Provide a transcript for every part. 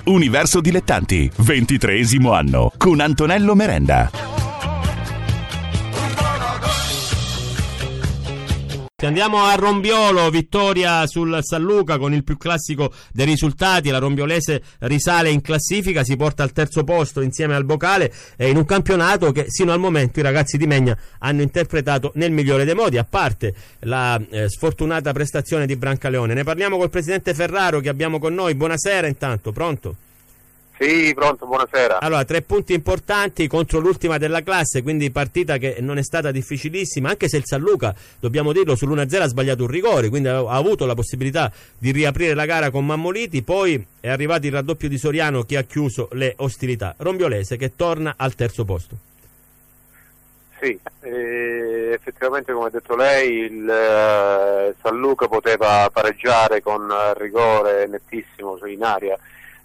Universo Dilettanti, 23esimo anno, con Antonello Merenda. Andiamo a Rombiolo, vittoria sul San Luca con il più classico dei risultati. La rombiolese risale in classifica, si porta al terzo posto insieme al Bocale, in un campionato che sino al momento i ragazzi di Megna hanno interpretato nel migliore dei modi, a parte la sfortunata prestazione di Brancaleone. Ne parliamo col presidente Ferraro che abbiamo con noi. Buonasera intanto, pronto? Sì, pronto, buonasera. Allora, 3 punti importanti contro l'ultima della classe, quindi partita che non è stata difficilissima, anche se il San Luca, dobbiamo dirlo, sull'1-0 ha sbagliato un rigore, quindi ha avuto la possibilità di riaprire la gara con Mammoliti. Poi è arrivato il raddoppio di Soriano che ha chiuso le ostilità. Rombiolese che torna al terzo posto. Sì, effettivamente come ha detto lei il San Luca poteva pareggiare con rigore nettissimo in aria.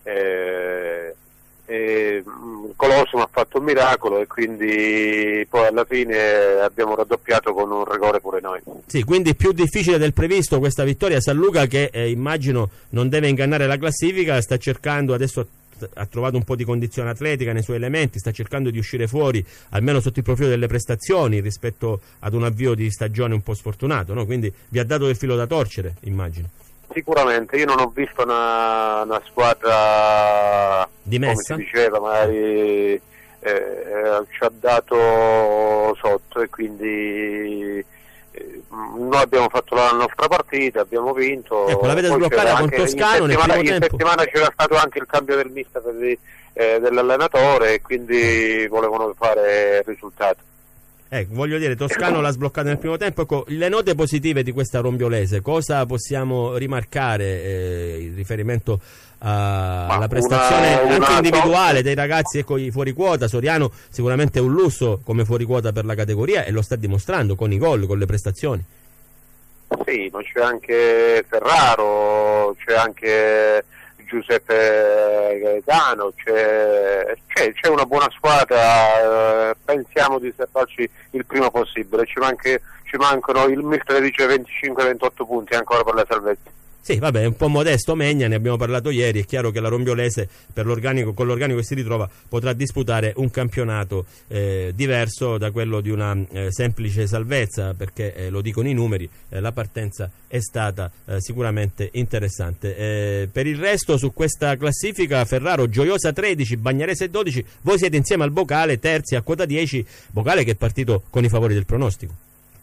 Colosimo ha fatto un miracolo e quindi poi alla fine abbiamo raddoppiato con un rigore pure noi. Sì, quindi più difficile del previsto questa vittoria. San Luca che immagino non deve ingannare la classifica, sta cercando adesso, ha trovato un po' di condizione atletica nei suoi elementi, sta cercando di uscire fuori almeno sotto il profilo delle prestazioni rispetto ad un avvio di stagione un po' sfortunato, no? Quindi vi ha dato del filo da torcere, immagino. Sicuramente, io non ho visto una squadra dimessa, come si diceva, magari ci ha dato sotto e quindi noi abbiamo fatto la nostra partita, abbiamo vinto. Ecco, l'avete sbloccata con Toscano nel primo tempo. In settimana c'era stato anche il cambio del mister dell'allenatore e quindi volevano fare il risultato. Voglio dire, Toscano l'ha sbloccato nel primo tempo. Ecco, le note positive di questa rombiolese, cosa possiamo rimarcare in riferimento alla prestazione anche individuale dei ragazzi? Ecco, i fuori quota. Soriano sicuramente è un lusso come fuori quota per la categoria e lo sta dimostrando con i gol, con le prestazioni. Sì, ma c'è anche Ferraro, c'è anche Giuseppe Gaetano, c'è una buona squadra, pensiamo di farci il prima possibile, ci mancano, il mister dice 25-28 punti ancora per la salvezza. Sì, vabbè, è un po' modesto Megna, ne abbiamo parlato ieri. È chiaro che la rombiolese con l'organico che si ritrova potrà disputare un campionato diverso da quello di una semplice salvezza, perché lo dicono i numeri, la partenza è stata sicuramente interessante. Per il resto su questa classifica Ferraro, Gioiosa 13, Bagnarese 12, voi siete insieme al Bocale terzi a quota 10, Bocale che è partito con i favori del pronostico.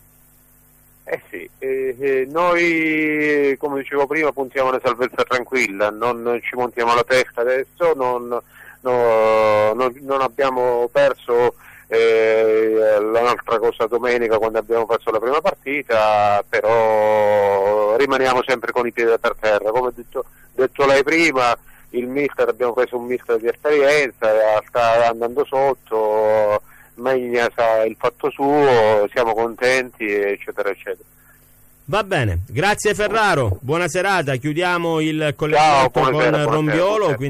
Sì, noi come dicevo prima puntiamo alla salvezza tranquilla, non ci montiamo la testa adesso, non abbiamo perso la nostra cosa domenica quando abbiamo perso la prima partita, però rimaniamo sempre con i piedi per terra, come detto lei prima, abbiamo preso un mister di esperienza, sta andando sotto, Megna sa il fatto suo, siamo contenti, eccetera eccetera. Va bene, grazie Ferraro, buona serata, chiudiamo il collegamento con Rombiolo.